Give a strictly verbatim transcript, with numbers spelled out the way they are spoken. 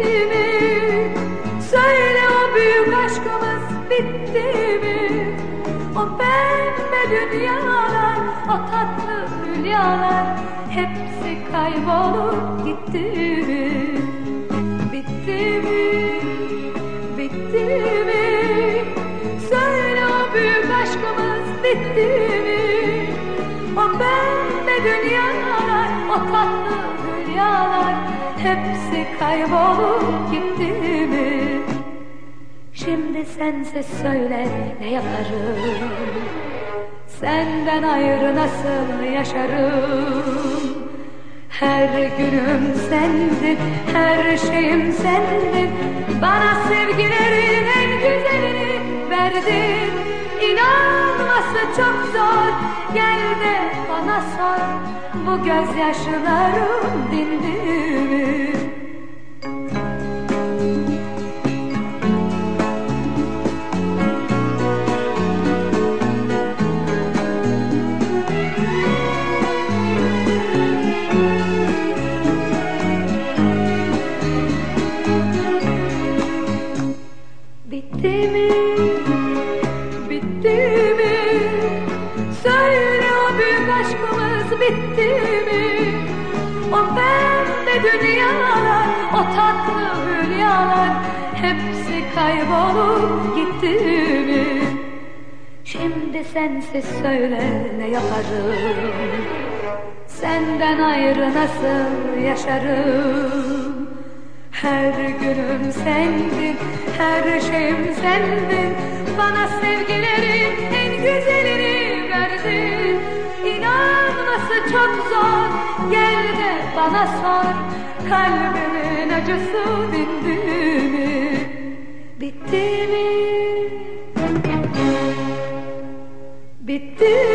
mi? Söyle, o büyük aşkımız bitti mi? O pembe dünyalar, o tatlı hülyalar hepsi kaybolup gitti mi? Bitti mi? Bitti mi? Söyle, o büyük aşkımız bitti mi? O pembe dünyalar, o tatlı hülyalar hepsi kaybolup gitti mi? Şimdi sensiz söyle ne yaparım? Senden ayrı nasıl yaşarım? Her günüm sendin, her şeyim sendin. Bana sevgilerin en güzelini verdin. İnanması çok zor, gel de bana sor. Bu gözyaşlarım dindi mi? Bitti mi? Bitti mi? Söyle, o büyük aşkımız bitti mi? O pembe dünyalar, o tatlı hülyalar hepsi kaybolup gitti mi? Şimdi sensiz söyle ne yaparım? Senden ayrı nasıl yaşarım? Her günüm sendin, her şeyim sendin. Bana sevgilerin en güzelini verdin. İnanması çok zor, gel de bana sor. Kalbimin acısı dindi mi? Bitti mi? Bitti